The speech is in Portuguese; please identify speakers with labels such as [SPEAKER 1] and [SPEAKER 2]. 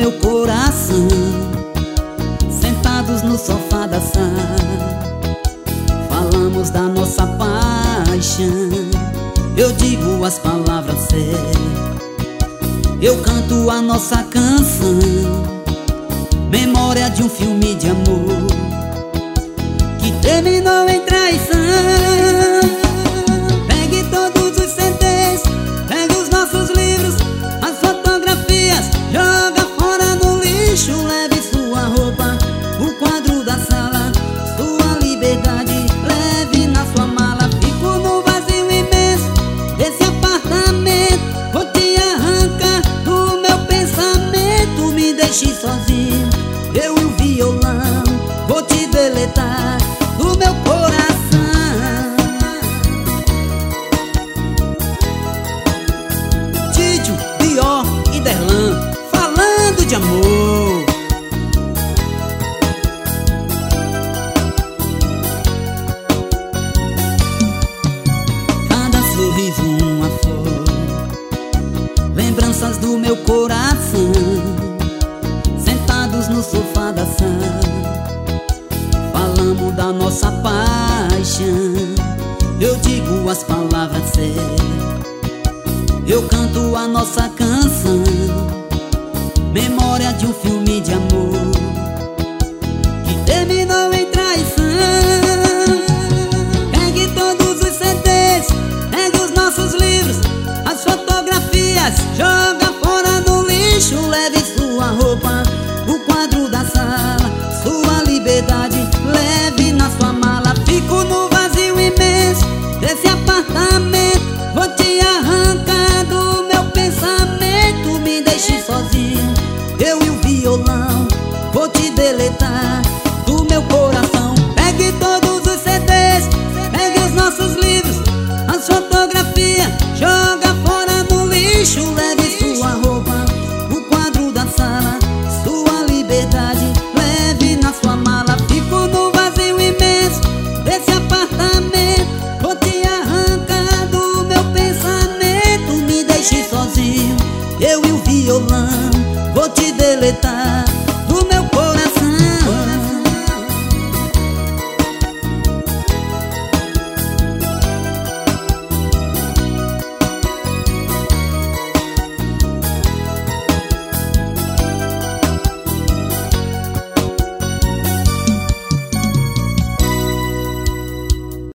[SPEAKER 1] meu coração, sentados no sofá da sala, falamos da nossa paixão. Eu digo as palavras certas, eu canto a nossa canção, memória de um filme de amor que terminou em traição. Pegue todos os CDs, pegue os nossos livros, as fotografias, joga fora no lixo. Leve sua roupa, o quadro da sala, sua liberdade, leve na sua mala. Fico no vazio imenso desse apartamento, vou te arrancar do meu pensamento. Me deixe sozinho, eu e o violão, vou te deletar do meu coração. Didio, Bior e Derlan, falando de amor. Cada sorriso uma flor, lembranças do meu coração, sentados no sofá da sala, falamos da nossa paixão. Eu digo as palavras certas, eu canto a nossa canção, memória de um filme de amor que terminou em